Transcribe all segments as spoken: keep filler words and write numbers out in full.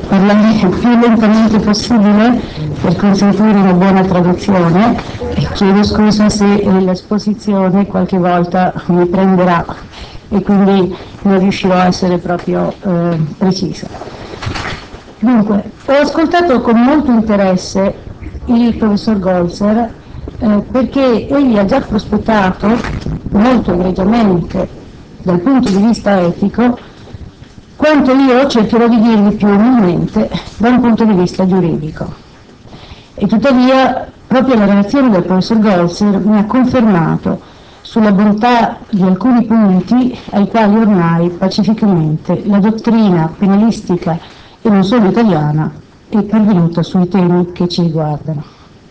parlare il più lentamente possibile per consentire una buona traduzione e chiedo scusa se l'esposizione qualche volta mi prenderà e quindi non riuscirò a essere proprio eh, precisa. Dunque, ho ascoltato con molto interesse il professor Golzer eh, perché egli ha già prospettato molto egregiamente dal punto di vista etico quanto io cercherò di dirvi più umilmente da un punto di vista giuridico. E tuttavia proprio la relazione del professor Golzer mi ha confermato sulla bontà di alcuni punti ai quali ormai pacificamente la dottrina penalistica e non solo italiana è pervenuta sui temi che ci riguardano.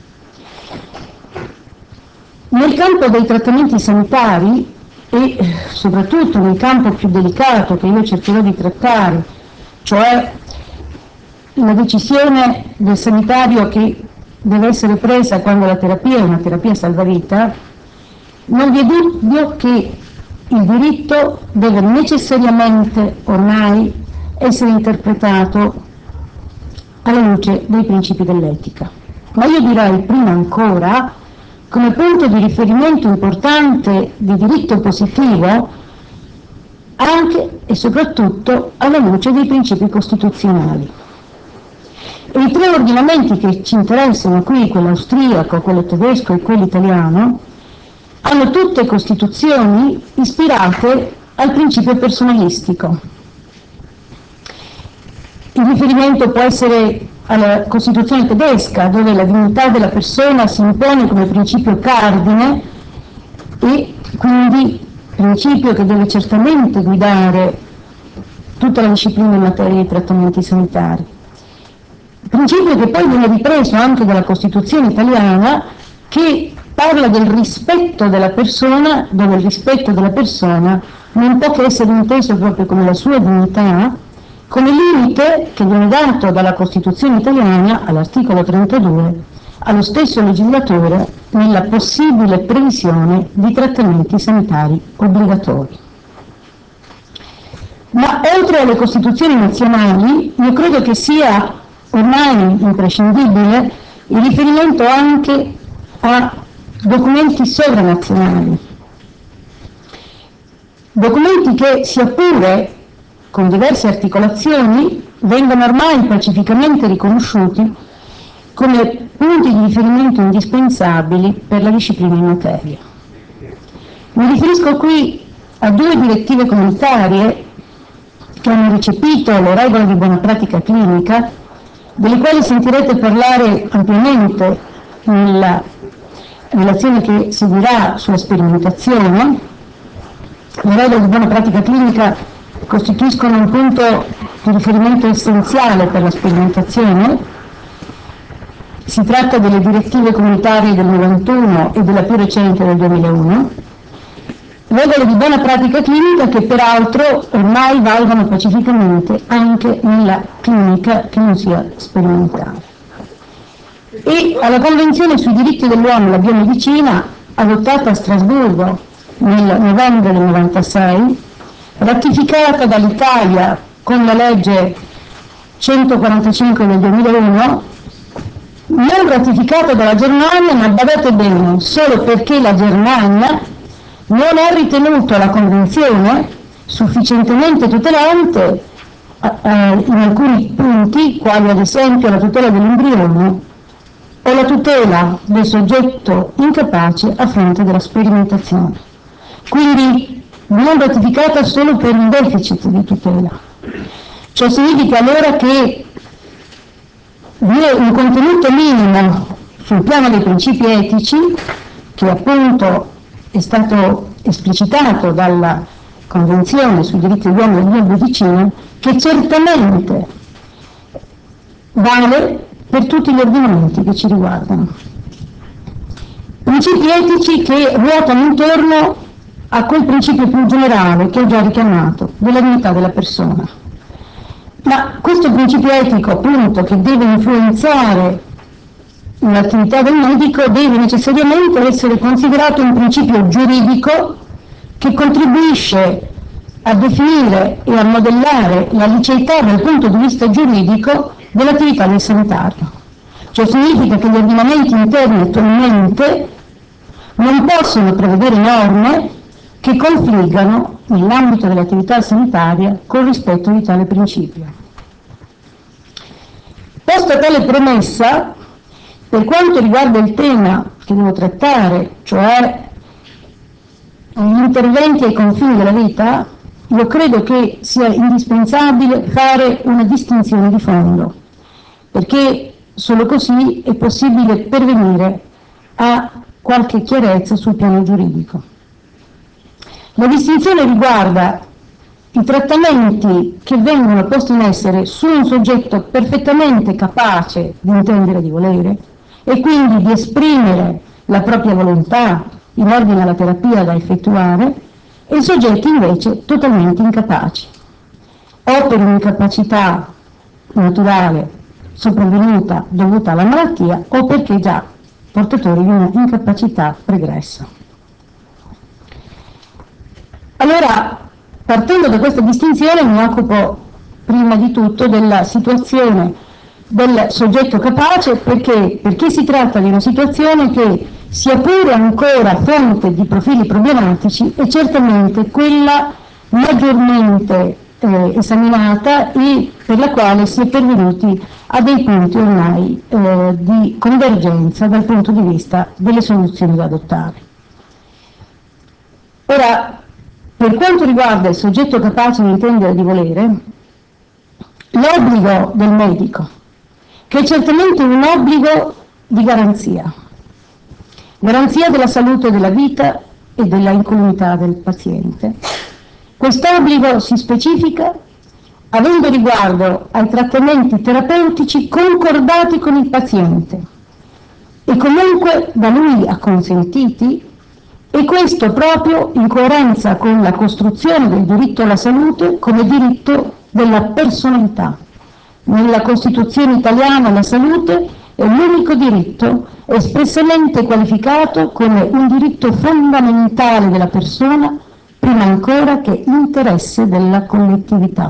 Nel campo dei trattamenti sanitari e soprattutto nel campo più delicato che io cercherò di trattare, cioè la decisione del sanitario che deve essere presa quando la terapia è una terapia salvavita, non vi è dubbio che il diritto deve necessariamente ormai essere interpretato alla luce dei principi dell'etica. Ma io direi prima ancora, come punto di riferimento importante di diritto positivo, anche e soprattutto alla luce dei principi costituzionali. E i tre ordinamenti che ci interessano qui, quello austriaco, quello tedesco e quello italiano, hanno tutte costituzioni ispirate al principio personalistico. Il riferimento può essere alla Costituzione tedesca, dove la dignità della persona si impone come principio cardine e quindi principio che deve certamente guidare tutta la disciplina in materia di trattamenti sanitari. Principio che poi viene ripreso anche dalla Costituzione italiana, che parla del rispetto della persona, dove il rispetto della persona non può che essere inteso proprio come la sua dignità, come limite che viene dato dalla Costituzione italiana all'articolo trentadue allo stesso legislatore nella possibile previsione di trattamenti sanitari obbligatori. Ma oltre alle Costituzioni nazionali, io credo che sia ormai imprescindibile il riferimento anche a documenti sovranazionali, documenti che, sia pure con diverse articolazioni, vengono ormai pacificamente riconosciuti come punti di riferimento indispensabili per la disciplina in materia. Mi riferisco qui a due direttive comunitarie che hanno recepito le regole di buona pratica clinica, delle quali sentirete parlare ampiamente nella relazione che seguirà sulla sperimentazione. Le regole di buona pratica clinica costituiscono un punto di riferimento essenziale per la sperimentazione. Si tratta delle direttive comunitarie del novantuno e della più recente del duemilauno, regole di buona pratica clinica che peraltro ormai valgono pacificamente anche nella clinica che non sia sperimentale. E alla Convenzione sui diritti dell'uomo e la biomedicina, adottata a Strasburgo nel novembre del novantasei, ratificata dall'Italia con la legge centoquarantacinque del duemilauno, non ratificata dalla Germania, ma badate bene, solo perché la Germania non ha ritenuto la Convenzione sufficientemente tutelante eh, in alcuni punti, quali ad esempio la tutela dell'embrione o la tutela del soggetto incapace a fronte della sperimentazione. Quindi non ratificata solo per un deficit di tutela. Ciò significa allora che vi è un contenuto minimo sul piano dei principi etici, che appunto è stato esplicitato dalla Convenzione sui diritti dell'uomo e della biomedicina, che certamente vale per tutti gli ordinamenti che ci riguardano. Principi etici che ruotano intorno a quel principio più generale che ho già richiamato, della dignità della persona. Ma questo principio etico, appunto, che deve influenzare l'attività del medico, deve necessariamente essere considerato un principio giuridico che contribuisce a definire e a modellare la liceità dal punto di vista giuridico dell'attività del sanitario. Cioè significa che gli ordinamenti interni attualmente non possono prevedere norme che confliggano nell'ambito dell'attività sanitaria col rispetto di tale principio. Posta tale premessa, per quanto riguarda il tema che devo trattare, cioè gli interventi ai confini della vita, io credo che sia indispensabile fare una distinzione di fondo, perché solo così è possibile pervenire a qualche chiarezza sul piano giuridico. La distinzione riguarda i trattamenti che vengono posti in essere su un soggetto perfettamente capace di intendere e di volere e quindi di esprimere la propria volontà in ordine alla terapia da effettuare, e soggetti invece totalmente incapaci, o per un'incapacità naturale sopravvenuta dovuta alla malattia o perché già portatori di una incapacità pregressa. Allora, partendo da questa distinzione, mi occupo prima di tutto della situazione del soggetto capace, perché, perché si tratta di una situazione che, sia pure ancora fonte di profili problematici, è certamente quella maggiormente eh, esaminata e per la quale si è pervenuti a dei punti ormai eh, di convergenza dal punto di vista delle soluzioni da adottare. Ora, per quanto riguarda il soggetto capace di intendere e di volere, l'obbligo del medico, che è certamente un obbligo di garanzia, garanzia della salute della vita e della incolumità del paziente. Quest'obbligo si specifica avendo riguardo ai trattamenti terapeutici concordati con il paziente e comunque da lui acconsentiti, e questo proprio in coerenza con la costruzione del diritto alla salute come diritto della personalità. Nella Costituzione italiana la salute è l'unico diritto espressamente qualificato come un diritto fondamentale della persona, prima ancora che interesse della collettività.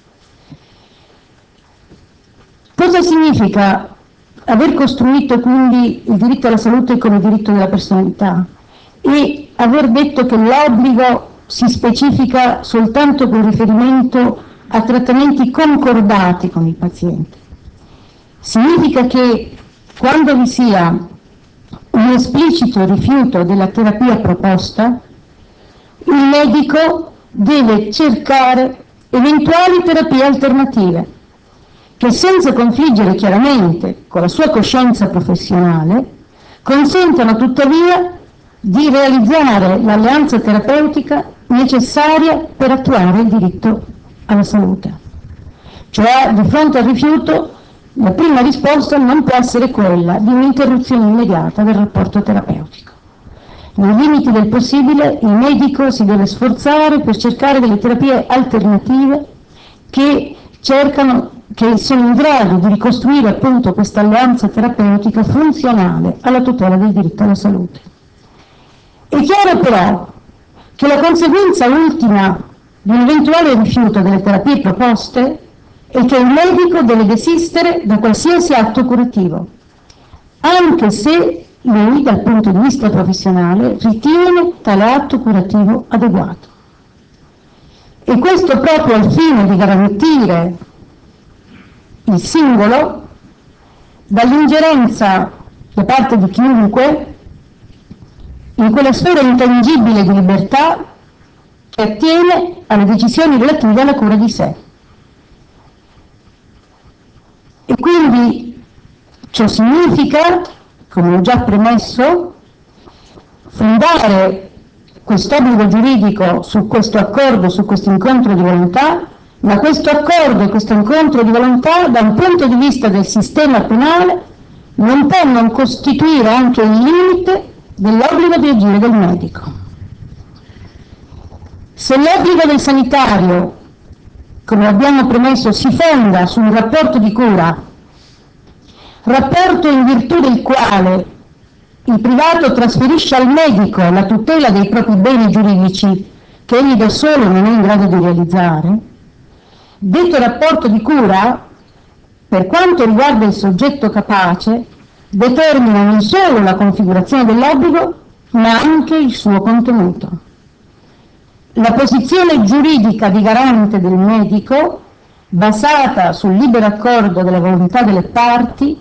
Cosa significa aver costruito quindi il diritto alla salute come diritto della personalità e aver detto che l'obbligo si specifica soltanto con riferimento a trattamenti concordati con il paziente? Significa che quando vi sia un esplicito rifiuto della terapia proposta, il medico deve cercare eventuali terapie alternative che, senza confliggere chiaramente con la sua coscienza professionale, consentano tuttavia di realizzare l'alleanza terapeutica necessaria per attuare il diritto alla salute. Cioè, di fronte al rifiuto, la prima risposta non può essere quella di un'interruzione immediata del rapporto terapeutico. Nei limiti del possibile, il medico si deve sforzare per cercare delle terapie alternative che cercano, che sono in grado di ricostruire appunto questa alleanza terapeutica funzionale alla tutela del diritto alla salute. È chiaro però che la conseguenza ultima di un eventuale rifiuto delle terapie proposte è che il medico deve desistere da qualsiasi atto curativo, anche se lui, dal punto di vista professionale, ritiene tale atto curativo adeguato. E questo proprio al fine di garantire il singolo dall'ingerenza da parte di chiunque in quella sfera intangibile di libertà che attiene alle decisioni relative alla cura di sé. E quindi ciò significa, come ho già premesso, fondare quest'obbligo giuridico su questo accordo, su questo incontro di volontà, ma questo accordo e questo incontro di volontà, da un punto di vista del sistema penale, non può non costituire anche il limite dell'obbligo di agire del medico. Se l'obbligo del sanitario, come abbiamo premesso, si fonda su un rapporto di cura, rapporto in virtù del quale il privato trasferisce al medico la tutela dei propri beni giuridici che egli da solo non è in grado di realizzare, detto rapporto di cura, per quanto riguarda il soggetto capace, determina non solo la configurazione dell'obbligo, ma anche il suo contenuto. La posizione giuridica di garante del medico, basata sul libero accordo della volontà delle parti,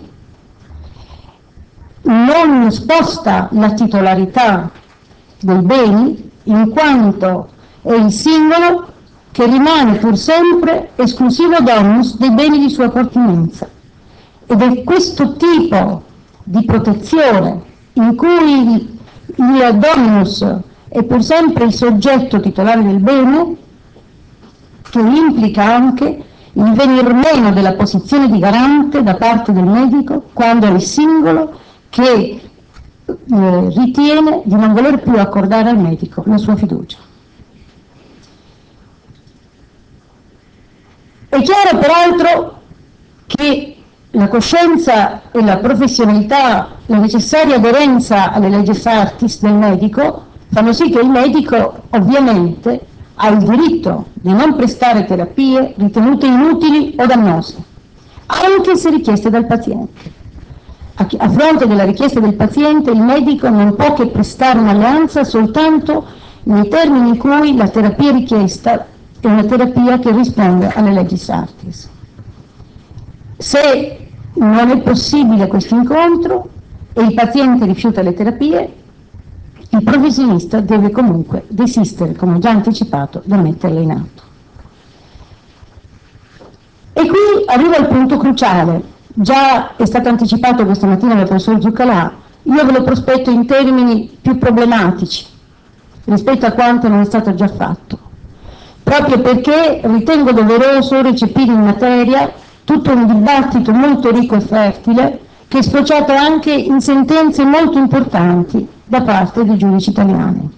non sposta la titolarità dei beni, in quanto è il singolo che rimane pur sempre esclusivo dominus dei beni di sua pertinenza. Ed è questo tipo di protezione in cui il dominus è pur sempre il soggetto titolare del bene che implica anche il venir meno della posizione di garante da parte del medico quando è il singolo che eh, ritiene di non voler più accordare al medico la sua fiducia. È chiaro peraltro che la coscienza e la professionalità, la necessaria aderenza alle legis artis del medico fanno sì che il medico ovviamente ha il diritto di non prestare terapie ritenute inutili o dannose, anche se richieste dal paziente. A fronte della richiesta del paziente, il medico non può che prestare un'alleanza soltanto nei termini in cui la terapia richiesta è una terapia che risponde alle legis artis. Se non è possibile questo incontro e il paziente rifiuta le terapie, il professionista deve comunque desistere, come ho già anticipato, da metterle in atto. E qui arriva il punto cruciale. Già è stato anticipato questa mattina dal professor Zuccalà, io ve lo prospetto in termini più problematici rispetto a quanto non è stato già fatto, proprio perché ritengo doveroso recepire in materia tutto un dibattito molto ricco e fertile che è sfociato anche in sentenze molto importanti da parte dei giudici italiani.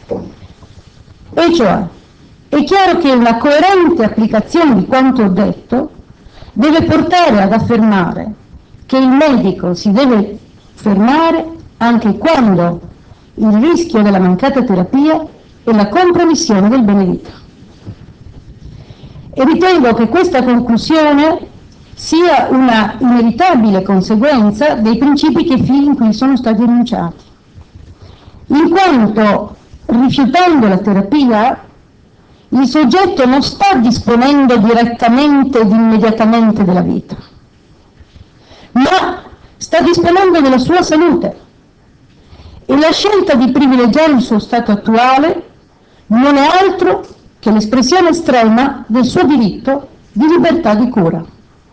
E cioè, è chiaro che una coerente applicazione di quanto ho detto deve portare ad affermare che il medico si deve fermare anche quando il rischio della mancata terapia è la compromissione del bene vita. E ritengo che questa conclusione sia una inevitabile conseguenza dei principi che fin qui sono stati enunciati, in quanto rifiutando la terapia il soggetto non sta disponendo direttamente ed immediatamente della vita, ma sta disponendo della sua salute e la scelta di privilegiare il suo stato attuale non è altro che l'espressione estrema del suo diritto di libertà di cura.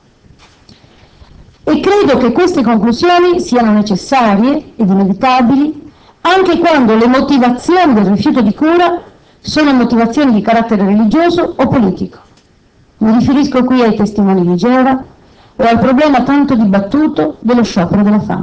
E credo che queste conclusioni siano necessarie ed inevitabili anche quando le motivazioni del rifiuto di cura sono motivazioni di carattere religioso o politico. Mi riferisco qui ai testimoni di Geova o al problema tanto dibattuto dello sciopero della fame.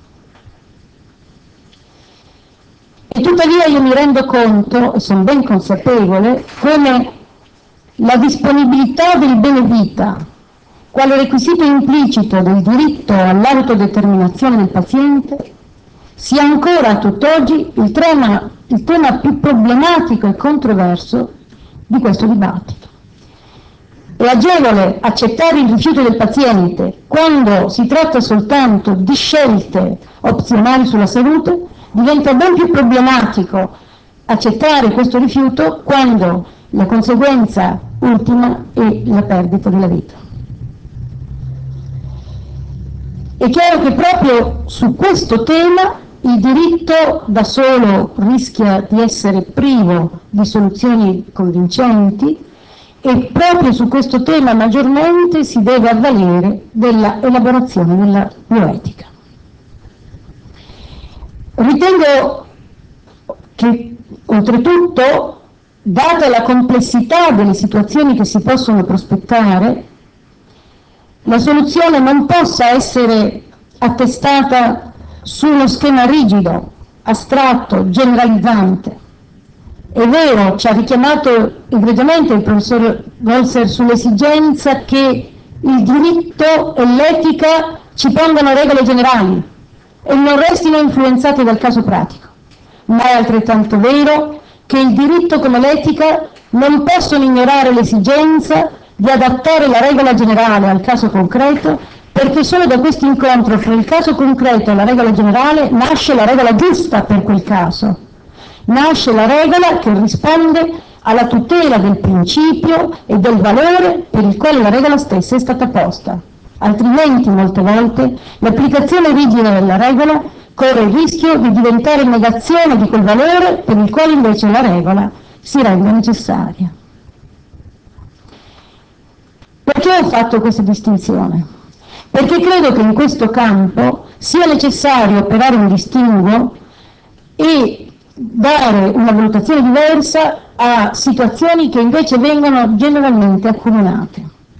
E tuttavia io mi rendo conto, e sono ben consapevole, come la disponibilità del bene vita, quale requisito implicito del diritto all'autodeterminazione del paziente, sia ancora a tutt'oggi il tema, il tema più problematico e controverso di questo dibattito. È agevole accettare il rifiuto del paziente quando si tratta soltanto di scelte opzionali sulla salute, diventa ben più problematico accettare questo rifiuto quando la conseguenza ultima è la perdita della vita. È chiaro che proprio su questo tema il diritto da solo rischia di essere privo di soluzioni convincenti e proprio su questo tema maggiormente si deve avvalere della elaborazione della bioetica. Ritengo che oltretutto, data la complessità delle situazioni che si possono prospettare, la soluzione non possa essere attestata su uno schema rigido, astratto, generalizzante. È vero, ci ha richiamato egregiamente il professor Golser sull'esigenza che il diritto e l'etica ci pongano regole generali e non restino influenzati dal caso pratico, ma è altrettanto vero che il diritto come l'etica non possono ignorare l'esigenza di adattare la regola generale al caso concreto, perché solo da questo incontro fra il caso concreto e la regola generale nasce la regola giusta per quel caso. Nasce la regola che risponde alla tutela del principio e del valore per il quale la regola stessa è stata posta. Altrimenti, molte volte, l'applicazione rigida della regola corre il rischio di diventare negazione di quel valore per il quale invece la regola si rende necessaria. Perché ho fatto questa distinzione? Perché credo che in questo campo sia necessario operare un distinguo e dare una valutazione diversa a situazioni che invece vengono generalmente accomunate.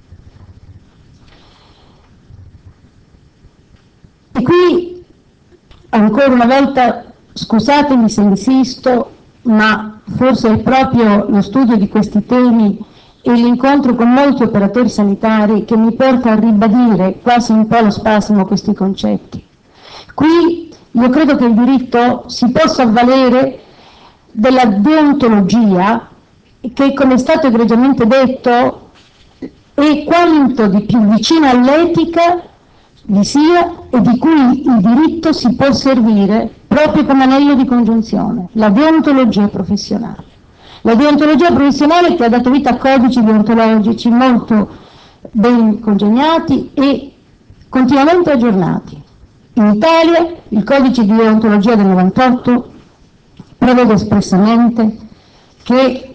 E qui, ancora una volta, scusatemi se insisto, ma forse è proprio lo studio di questi temi e l'incontro con molti operatori sanitari che mi porta a ribadire quasi un po' lo spasimo questi concetti. Qui io credo che il diritto si possa avvalere della deontologia che, come è stato egregiamente detto, è quanto di più vicino all'etica vi sia e di cui il diritto si può servire proprio come anello di congiunzione, la deontologia professionale. La deontologia professionale che ha dato vita a codici deontologici molto ben congegnati e continuamente aggiornati. In Italia il codice di deontologia del novantotto prevede espressamente che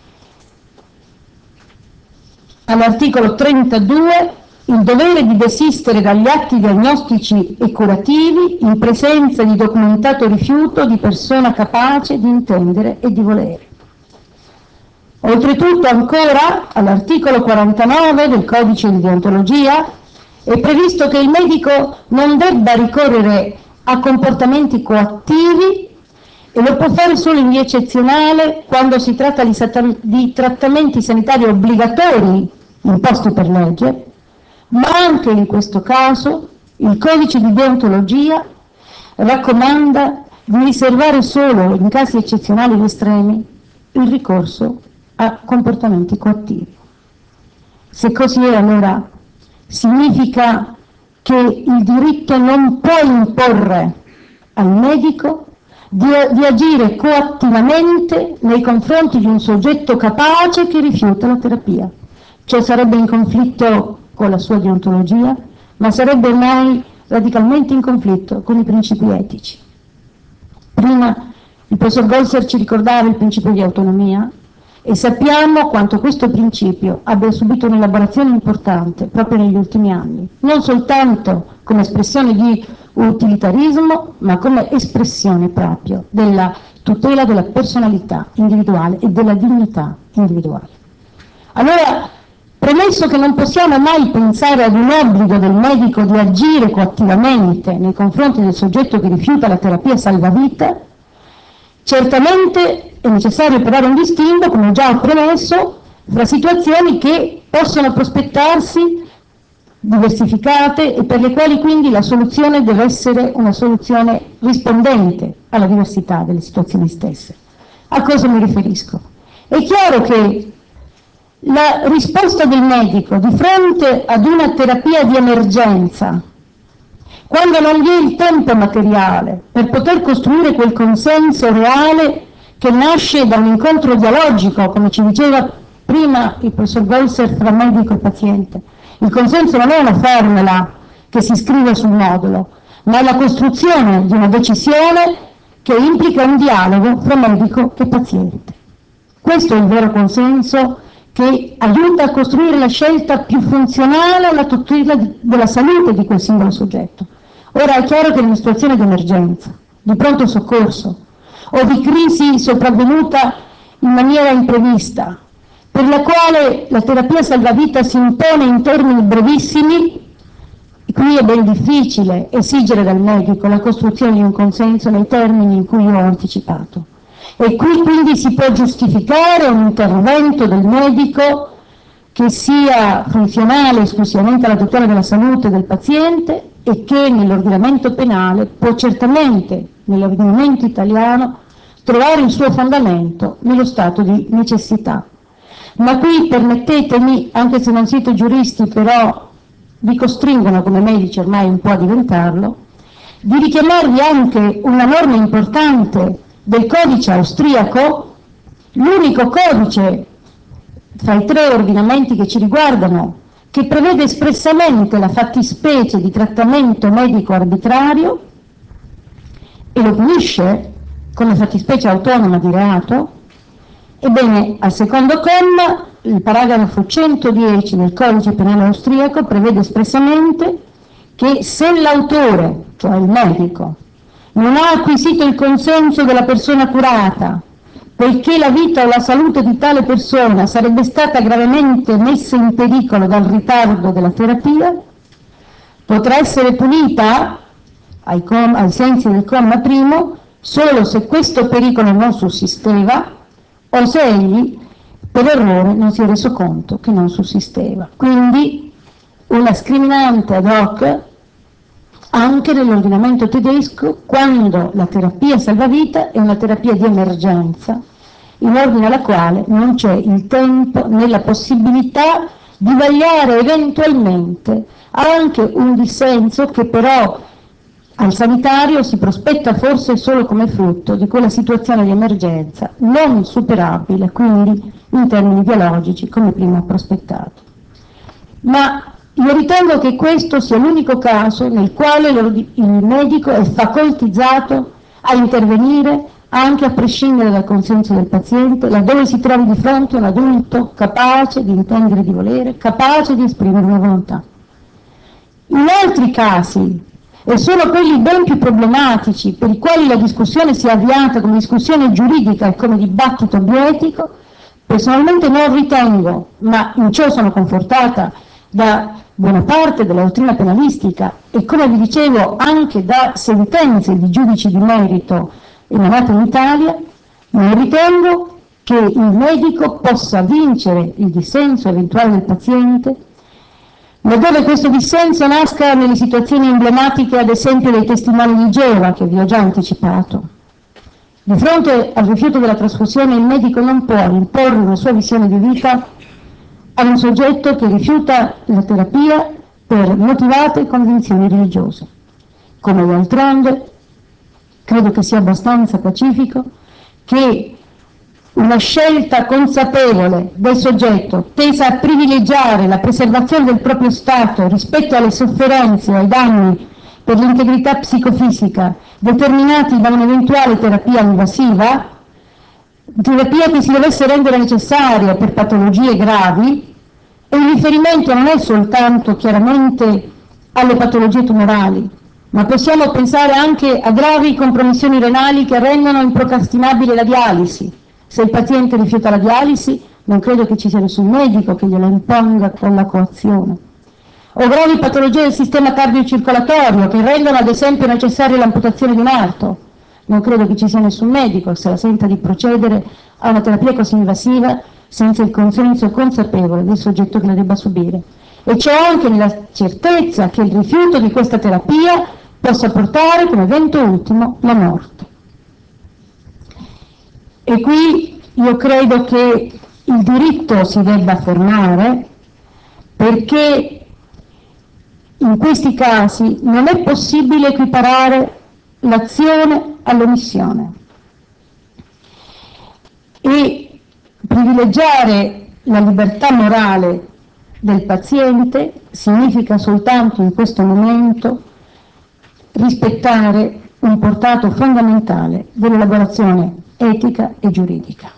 all'articolo trentadue il dovere di desistere dagli atti diagnostici e curativi in presenza di documentato rifiuto di persona capace di intendere e di volere. Oltretutto ancora all'articolo quarantanove del codice di deontologia è previsto che il medico non debba ricorrere a comportamenti coattivi e lo può fare solo in via eccezionale quando si tratta di, di trattamenti sanitari obbligatori imposti per legge, ma anche in questo caso il codice di deontologia raccomanda di riservare solo in casi eccezionali ed estremi il ricorso a comportamenti coattivi. Se così è, allora significa che il diritto non può imporre al medico di, di agire coattivamente nei confronti di un soggetto capace che rifiuta la terapia. Ciò sarebbe in conflitto con la sua deontologia, ma sarebbe ormai radicalmente in conflitto con i principi etici. Prima il professor Golser ci ricordava il principio di autonomia e sappiamo quanto questo principio abbia subito un'elaborazione importante proprio negli ultimi anni, non soltanto come espressione di utilitarismo, ma come espressione proprio della tutela della personalità individuale e della dignità individuale. Allora, premesso che non possiamo mai pensare ad un obbligo del medico di agire coattivamente nei confronti del soggetto che rifiuta la terapia salvavita, certamente è necessario operare un distinguo, come già ho premesso, fra situazioni che possono prospettarsi diversificate e per le quali quindi la soluzione deve essere una soluzione rispondente alla diversità delle situazioni stesse. A cosa mi riferisco? È chiaro che la risposta del medico di fronte ad una terapia di emergenza, quando non vi è il tempo materiale per poter costruire quel consenso reale che nasce da un incontro dialogico, come ci diceva prima il professor Golser, fra medico e paziente. Il consenso non è una formula che si scrive sul modulo, ma è la costruzione di una decisione che implica un dialogo fra medico e paziente. Questo è il vero consenso che aiuta a costruire la scelta più funzionale alla tutela della salute di quel singolo soggetto. Ora è chiaro che in una situazione di emergenza, di pronto soccorso o di crisi sopravvenuta in maniera imprevista, per la quale la terapia salvavita si impone in termini brevissimi, qui è ben difficile esigere dal medico la costruzione di un consenso nei termini in cui io ho anticipato. E qui quindi si può giustificare un intervento del medico che sia funzionale esclusivamente alla tutela della salute del paziente e che nell'ordinamento penale può certamente, nell'ordinamento italiano, trovare il suo fondamento nello stato di necessità. Ma qui permettetemi, anche se non siete giuristi, però vi costringono come medici ormai un po' a diventarlo, di richiamarvi anche una norma importante del codice austriaco, l'unico codice tra i tre ordinamenti che ci riguardano, che prevede espressamente la fattispecie di trattamento medico arbitrario e lo punisce come fattispecie autonoma di reato. Ebbene, al secondo comma, il paragrafo centodieci del codice penale austriaco prevede espressamente che se l'autore, cioè il medico, non ha acquisito il consenso della persona curata, poiché la vita o la salute di tale persona sarebbe stata gravemente messa in pericolo dal ritardo della terapia, potrà essere punita, ai, com- ai sensi del comma primo, solo se questo pericolo non sussisteva o se egli per errore non si è reso conto che non sussisteva. Quindi una scriminante ad hoc anche nell'ordinamento tedesco, quando la terapia salvavita è una terapia di emergenza, in ordine alla quale non c'è il tempo né la possibilità di vagliare eventualmente anche un dissenso che però al sanitario si prospetta forse solo come frutto di quella situazione di emergenza non superabile, quindi in termini biologici, come prima prospettato. Ma io ritengo che questo sia l'unico caso nel quale il medico è facoltizzato a intervenire anche a prescindere dal consenso del paziente, laddove si trovi di fronte a un adulto capace di intendere e di volere, capace di esprimere una volontà. In altri casi, e sono quelli ben più problematici, per i quali la discussione si è avviata come discussione giuridica e come dibattito bioetico, personalmente non ritengo, ma in ciò sono confortata da buona parte della dottrina penalistica e, come vi dicevo, anche da sentenze di giudici di merito emanate in Italia, non ritengo che il medico possa vincere il dissenso eventuale del paziente, laddove questo dissenso nasca nelle situazioni emblematiche, ad esempio, dei testimoni di Geova, che vi ho già anticipato. Di fronte al rifiuto della trasfusione, il medico non può imporre una sua visione di vita a un soggetto che rifiuta la terapia per motivate convinzioni religiose. Come d'altronde, credo che sia abbastanza pacifico che una scelta consapevole del soggetto tesa a privilegiare la preservazione del proprio stato rispetto alle sofferenze o ai danni per l'integrità psicofisica determinati da un'eventuale terapia invasiva, terapia che si dovesse rendere necessaria per patologie gravi, e il riferimento non è soltanto chiaramente alle patologie tumorali, ma possiamo pensare anche a gravi compromissioni renali che rendono improcrastinabile la dialisi. Se il paziente rifiuta la dialisi, non credo che ci sia nessun medico che gliela imponga con la coazione. O gravi patologie del sistema cardiocircolatorio che rendono ad esempio necessaria l'amputazione di un arto. Non credo che ci sia nessun medico, se la senta, di procedere a una terapia così invasiva senza il consenso consapevole del soggetto che la debba subire. E c'è anche nella certezza che il rifiuto di questa terapia possa portare come evento ultimo la morte. E qui io credo che il diritto si debba fermare, perché in questi casi non è possibile equiparare l'azione all'omissione e privilegiare la libertà morale del paziente significa soltanto in questo momento rispettare un portato fondamentale dell'elaborazione etica e giuridica.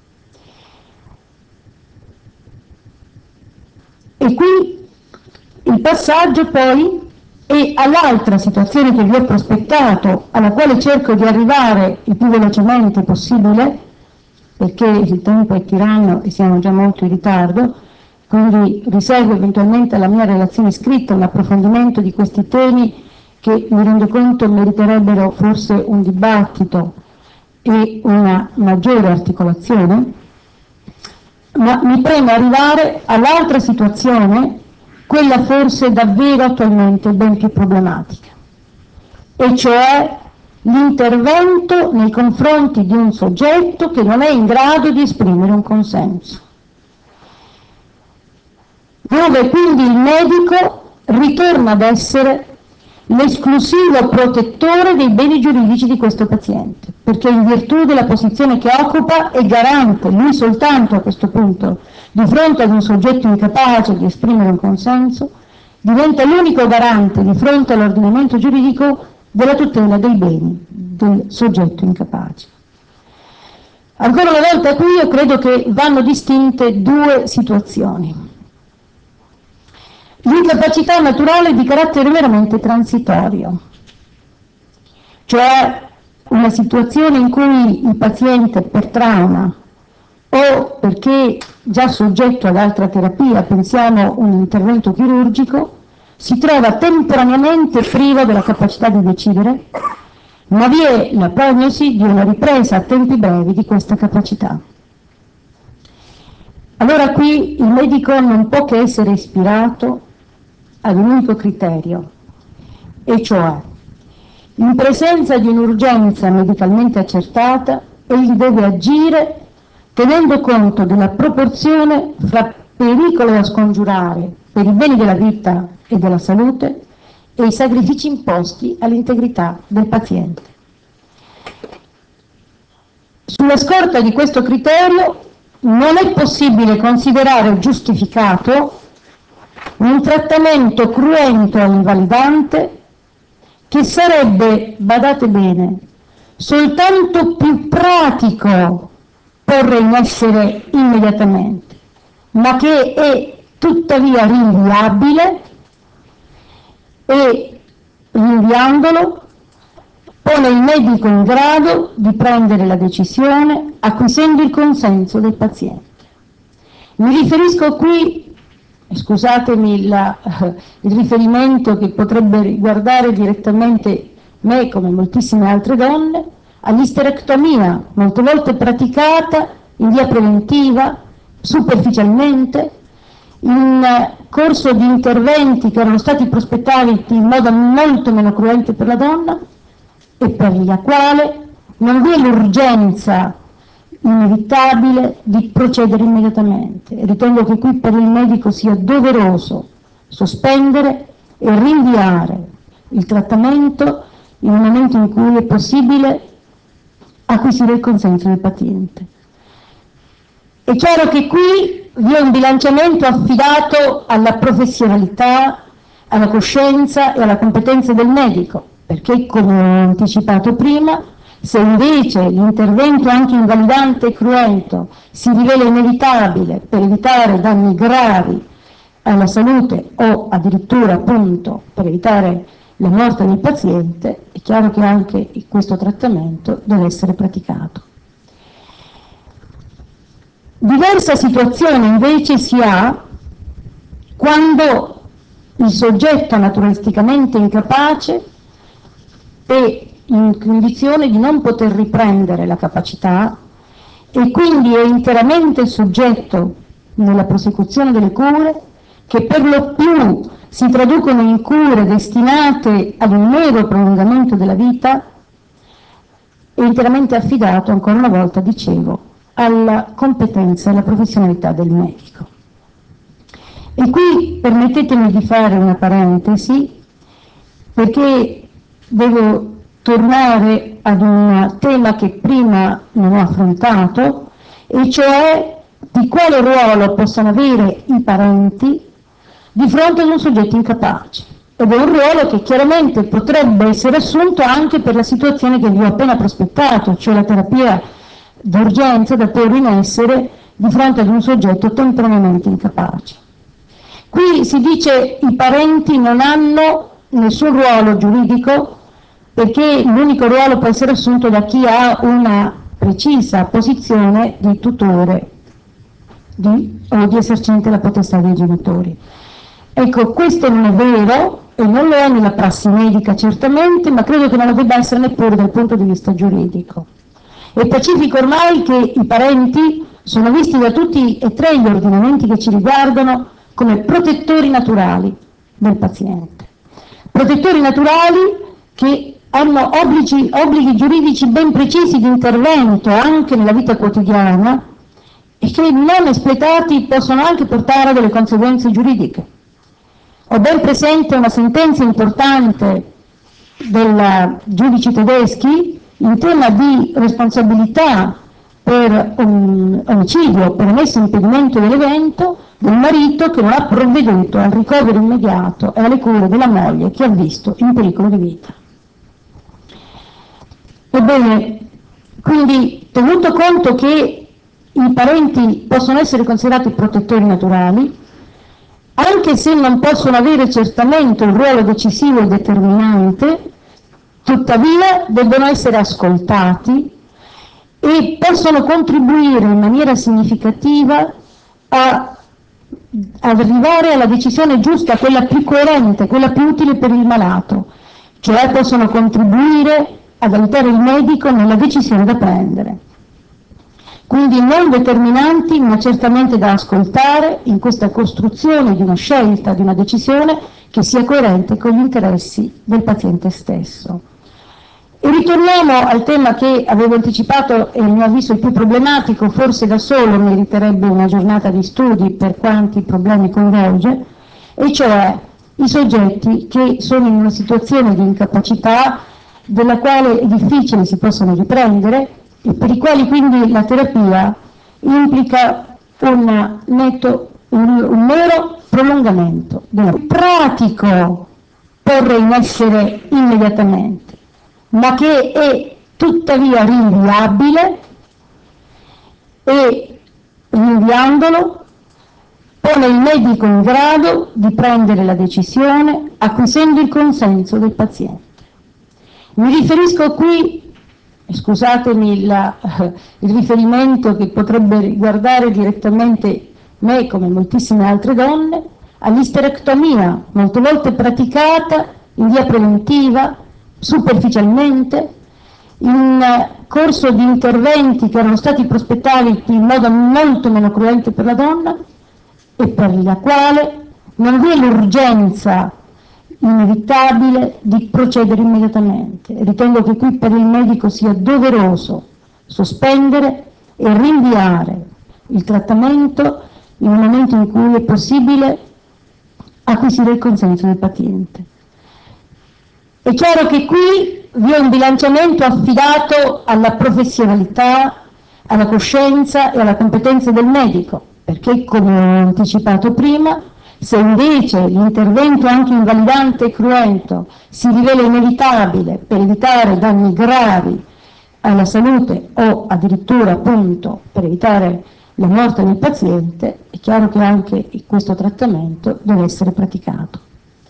E qui il passaggio poi è all'altra situazione che vi ho prospettato, alla quale cerco di arrivare il più velocemente possibile, perché il tempo è tiranno e siamo già molto in ritardo, quindi riservo eventualmente alla mia relazione scritta un approfondimento di questi temi che, mi rendo conto, meriterebbero forse un dibattito e una maggiore articolazione, ma mi preme arrivare all'altra situazione, quella forse davvero attualmente ben più problematica, e cioè l'intervento nei confronti di un soggetto che non è in grado di esprimere un consenso, dove quindi il medico ritorna ad essere l'esclusivo protettore dei beni giuridici di questo paziente, perché in virtù della posizione che occupa è garante, lui soltanto a questo punto, di fronte ad un soggetto incapace di esprimere un consenso, diventa l'unico garante di fronte all'ordinamento giuridico della tutela dei beni del soggetto incapace. Ancora una volta qui io credo che vanno distinte due situazioni. L'incapacità naturale di carattere meramente transitorio, cioè una situazione in cui il paziente per trauma o perché già soggetto ad altra terapia, pensiamo un intervento chirurgico, si trova temporaneamente privo della capacità di decidere, ma vi è la prognosi di una ripresa a tempi brevi di questa capacità. Allora qui il medico non può che essere ispirato ad un unico criterio, e cioè in presenza di un'urgenza medicalmente accertata egli deve agire tenendo conto della proporzione fra pericolo da scongiurare per i beni della vita e della salute e i sacrifici imposti all'integrità del paziente. Sulla scorta di questo criterio non è possibile considerare giustificato un trattamento cruento e invalidante che sarebbe, badate bene, soltanto più pratico porre in essere immediatamente, ma che è tuttavia rinviabile e rinviandolo pone il medico in grado di prendere la decisione acquisendo il consenso del paziente. Mi riferisco qui, scusatemi la, il riferimento che potrebbe riguardare direttamente me come moltissime altre donne, all'isterectomia, molte volte praticata in via preventiva, superficialmente, in corso di interventi che erano stati prospettati in modo molto meno cruente per la donna e per la quale non vi è l'urgenza inevitabile di procedere immediatamente. Ritengo che qui per il medico sia doveroso sospendere e rinviare il trattamento in un momento in cui è possibile acquisire il consenso del paziente. È chiaro che qui vi è un bilanciamento affidato alla professionalità, alla coscienza e alla competenza del medico, perché, come ho anticipato prima, se invece l'intervento anche invalidante e cruento si rivela inevitabile per evitare danni gravi alla salute o addirittura appunto per evitare la morte del paziente, è chiaro che anche questo trattamento deve essere praticato. Diversa situazione invece si ha quando il soggetto naturalisticamente incapace è in condizione di non poter riprendere la capacità e quindi è interamente soggetto nella prosecuzione delle cure, che per lo più si traducono in cure destinate ad un mero prolungamento della vita, è interamente affidato, ancora una volta dicevo, alla competenza e alla professionalità del medico. E qui permettetemi di fare una parentesi, perché devo tornare ad un tema che prima non ho affrontato, e cioè di quale ruolo possano avere i parenti di fronte ad un soggetto incapace. Ed è un ruolo che chiaramente potrebbe essere assunto anche per la situazione che vi ho appena prospettato, cioè la terapia d'urgenza da porre in essere di fronte ad un soggetto temporaneamente incapace. Qui si dice i parenti non hanno nessun ruolo giuridico perché l'unico ruolo può essere assunto da chi ha una precisa posizione di tutore di, o di esercente la potestà dei genitori. Ecco, questo non è vero e non lo è nella prassi medica certamente, ma credo che non lo debba essere neppure dal punto di vista giuridico. È pacifico ormai che i parenti sono visti da tutti e tre gli ordinamenti che ci riguardano come protettori naturali del paziente. Protettori naturali che hanno obblighi, obblighi giuridici ben precisi di intervento anche nella vita quotidiana e che non espletati possono anche portare a delle conseguenze giuridiche. Ho ben presente una sentenza importante del giudici tedeschi in tema di responsabilità per um, omicidio, per omesso impedimento dell'evento, del marito che non ha provveduto al ricovero immediato e alle cure della moglie che ha visto in pericolo di vita. Ebbene, quindi tenuto conto che i parenti possono essere considerati protettori naturali, anche se non possono avere certamente un ruolo decisivo e determinante, tuttavia debbono essere ascoltati e possono contribuire in maniera significativa a arrivare alla decisione giusta, quella più coerente, quella più utile per il malato, cioè possono contribuire ad aiutare il medico nella decisione da prendere. Quindi non determinanti, ma certamente da ascoltare in questa costruzione di una scelta, di una decisione che sia coerente con gli interessi del paziente stesso. E ritorniamo al tema che avevo anticipato e a mio avviso il più problematico, forse da solo meriterebbe una giornata di studi per quanti problemi coinvolge, e cioè i soggetti che sono in una situazione di incapacità della quale è difficile si possano riprendere e per i quali quindi la terapia implica un, netto, un, un mero prolungamento. Pratico porre in essere immediatamente, ma che è tuttavia rinviabile e rinviandolo pone il medico in grado di prendere la decisione acquisendo il consenso del paziente. Mi riferisco qui, scusatemi la, il riferimento che potrebbe riguardare direttamente me come moltissime altre donne, all'isterectomia, molte volte praticata in via preventiva, superficialmente, in corso di interventi che erano stati prospettati in modo molto meno cruente per la donna e per la quale non vi è l'urgenza inevitabile di procedere immediatamente. Ritengo che qui per il medico sia doveroso sospendere e rinviare il trattamento in un momento in cui è possibile acquisire il consenso del paziente. È chiaro che qui vi è un bilanciamento affidato alla professionalità, alla coscienza e alla competenza del medico, perché come ho anticipato prima, se invece l'intervento anche invalidante e cruento si rivela inevitabile per evitare danni gravi alla salute o addirittura appunto per evitare la morte del paziente, è chiaro che anche questo trattamento deve essere praticato.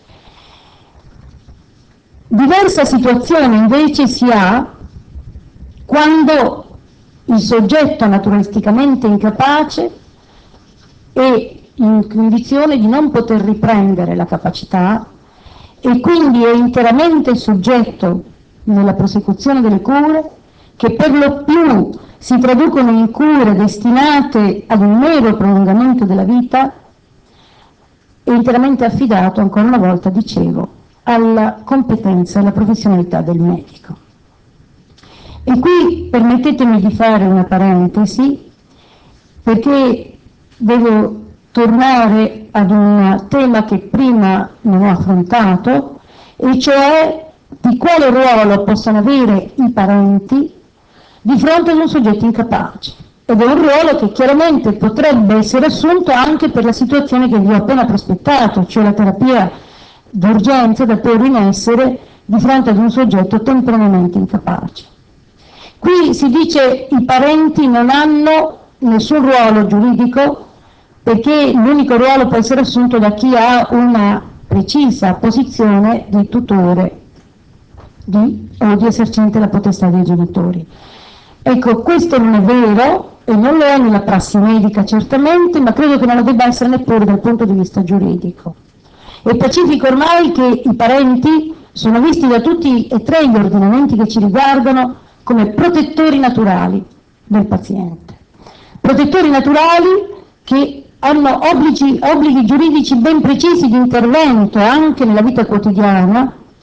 Diversa situazione invece si ha quando il soggetto naturalisticamente incapace è in condizione di non poter riprendere la capacità e quindi è interamente soggetto nella prosecuzione delle cure, che per lo più si traducono in cure destinate ad un mero prolungamento della vita, è interamente affidato, ancora una volta dicevo, alla competenza e alla professionalità del medico. E qui permettetemi di fare una parentesi, perché devo tornare ad un tema che prima non ho affrontato, e cioè di quale ruolo possano avere i parenti di fronte ad un soggetto incapace. Ed è un ruolo che chiaramente potrebbe essere assunto anche per la situazione che vi ho appena prospettato, cioè la terapia d'urgenza da porre in essere di fronte ad un soggetto temporaneamente incapace. Qui si dice che i parenti non hanno nessun ruolo giuridico perché l'unico ruolo può essere assunto da chi ha una precisa posizione di tutore di, o di esercente la potestà dei genitori. Ecco, questo non è vero e non lo è nella prassi medica certamente, ma credo che non lo debba essere neppure dal punto di vista giuridico. È pacifico ormai che i parenti sono visti da tutti e tre gli ordinamenti che ci riguardano come protettori naturali del paziente. Protettori naturali che hanno obblighi, obblighi giuridici ben precisi di intervento anche nella vita quotidiana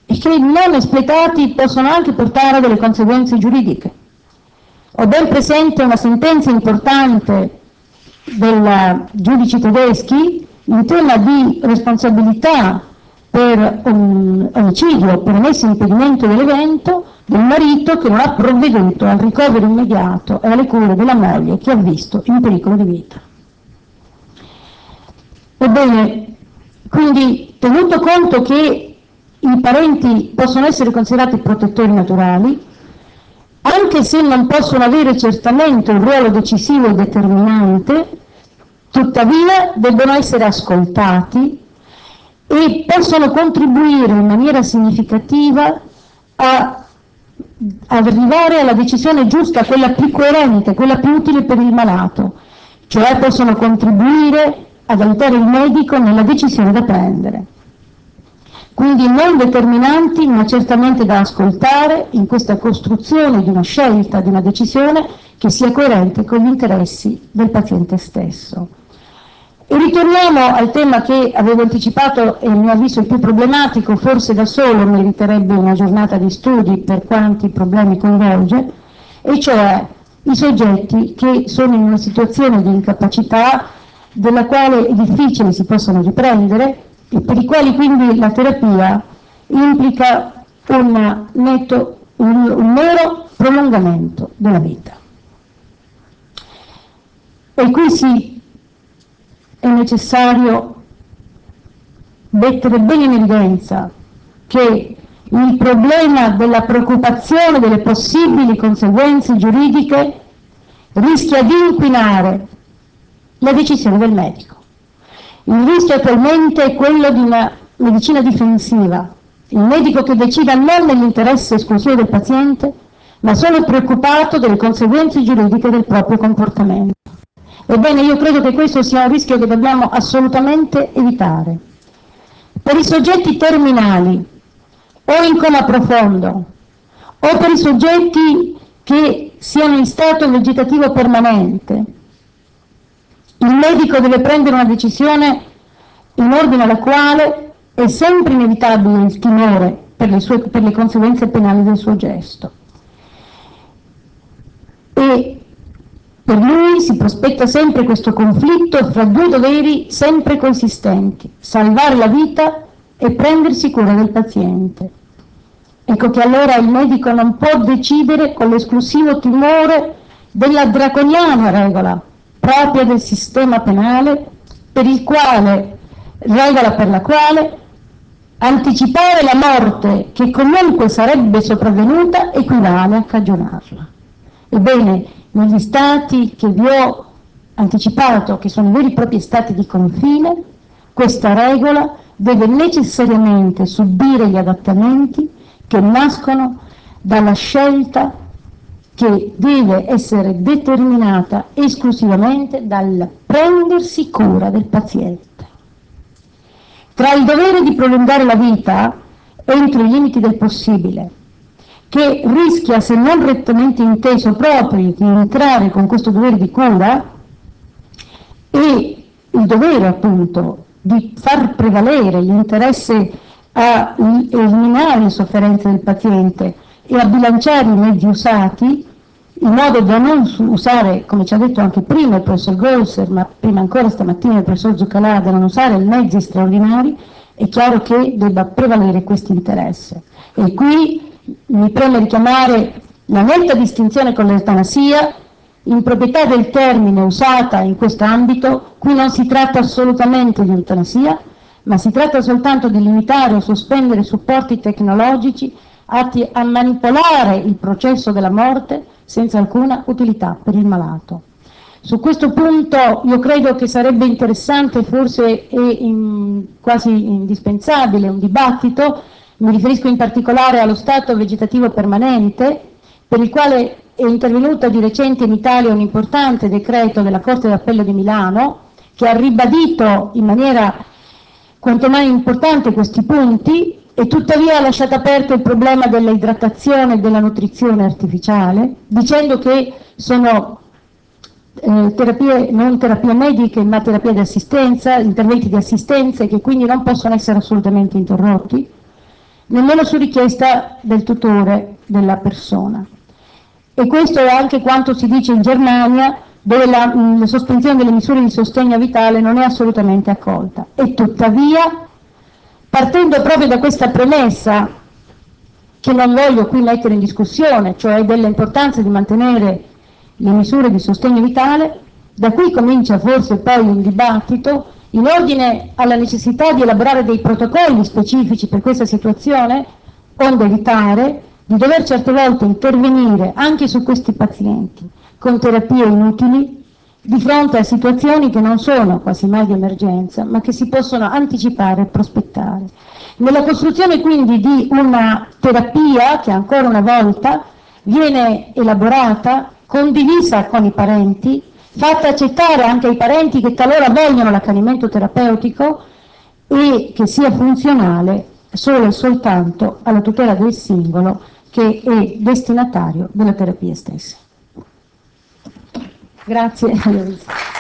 e che non espletati possono anche portare a delle conseguenze giuridiche. Ho ben presente una sentenza importante del giudice Tedeschi in tema di responsabilità per un omicidio, per omesso impedimento dell'evento, del marito che non ha provveduto al ricovero immediato e alle cure della moglie che ha visto in pericolo di vita. Ebbene, quindi tenuto conto che i parenti possono essere considerati protettori naturali, anche se non possono avere certamente un ruolo decisivo e determinante, tuttavia debbono essere ascoltati e possono contribuire in maniera significativa a arrivare alla decisione giusta, quella più coerente, quella più utile per il malato, cioè possono contribuire ad aiutare il medico nella decisione da prendere. Quindi non determinanti, ma certamente da ascoltare in questa costruzione di una scelta, di una decisione che sia coerente con gli interessi del paziente stesso. E ritorniamo al tema che avevo anticipato e a mio avviso il più problematico, forse da solo meriterebbe una giornata di studi per quanti problemi coinvolge, e cioè i soggetti che sono in una situazione di incapacità della quale è difficile si possano riprendere e per i quali quindi la terapia implica un, netto, un, un mero prolungamento della vita. E qui sì, è necessario mettere bene in evidenza che il problema della preoccupazione delle possibili conseguenze giuridiche rischia di inquinare la decisione del medico. Il rischio attualmente è quello di una medicina difensiva, il medico che decida non nell'interesse esclusivo del paziente, ma solo preoccupato delle conseguenze giuridiche del proprio comportamento. Ebbene, io credo che questo sia un rischio che dobbiamo assolutamente evitare. Per i soggetti terminali, o in coma profondo, o per i soggetti che siano in stato vegetativo permanente, il medico deve prendere una decisione in ordine alla quale è sempre inevitabile il timore per le, sue, per le conseguenze penali del suo gesto. E per lui si prospetta sempre questo conflitto fra due doveri sempre consistenti: salvare la vita e prendersi cura del paziente. Ecco che allora il medico non può decidere con l'esclusivo timore della draconiana regola propria del sistema penale, per il quale, regola per la quale anticipare la morte che comunque sarebbe sopravvenuta equivale a cagionarla. Ebbene, negli stati che vi ho anticipato, che sono i veri e propri stati di confine, questa regola deve necessariamente subire gli adattamenti che nascono dalla scelta che deve essere determinata esclusivamente dal prendersi cura del paziente. Tra il dovere di prolungare la vita entro i limiti del possibile, che rischia, se non rettamente inteso, proprio di entrare con questo dovere di cura, e il dovere appunto di far prevalere l'interesse a eliminare le sofferenze del paziente e a bilanciare i mezzi usati, in modo da non usare, come ci ha detto anche prima il professor Grosser, ma prima ancora stamattina il professor Zuccalà, da non usare mezzi straordinari, è chiaro che debba prevalere questo interesse. E qui mi preme richiamare la netta distinzione con l'eutanasia, in proprietà del termine usata in questo ambito. Qui non si tratta assolutamente di eutanasia, ma si tratta soltanto di limitare o sospendere supporti tecnologici atti a manipolare il processo della morte senza alcuna utilità per il malato. Su questo punto io credo che sarebbe interessante, forse è in, quasi indispensabile, un dibattito. Mi riferisco in particolare allo stato vegetativo permanente, per il quale è intervenuta di recente in Italia un importante decreto della Corte d'Appello di Milano, che ha ribadito in maniera quanto mai importante questi punti, e tuttavia ha lasciato aperto il problema dell'idratazione e della nutrizione artificiale, dicendo che sono eh, terapie, non terapie mediche, ma terapie di assistenza, interventi di assistenza, e che quindi non possono essere assolutamente interrotti. nemmeno su richiesta del tutore della persona. E questo è anche quanto si dice in Germania, dove la, la sospensione delle misure di sostegno vitale non è assolutamente accolta. E tuttavia, partendo proprio da questa premessa, che non voglio qui mettere in discussione, cioè dell'importanza di mantenere le misure di sostegno vitale, da qui comincia forse poi un dibattito in ordine alla necessità di elaborare dei protocolli specifici per questa situazione, onde evitare di dover certe volte intervenire anche su questi pazienti con terapie inutili di fronte a situazioni che non sono quasi mai di emergenza, ma che si possono anticipare e prospettare. Nella costruzione quindi di una terapia che ancora una volta viene elaborata, condivisa con i parenti, fatta accettare anche ai parenti che talora vogliono l'accanimento terapeutico e che sia funzionale solo e soltanto alla tutela del singolo che è destinatario della terapia stessa. Grazie.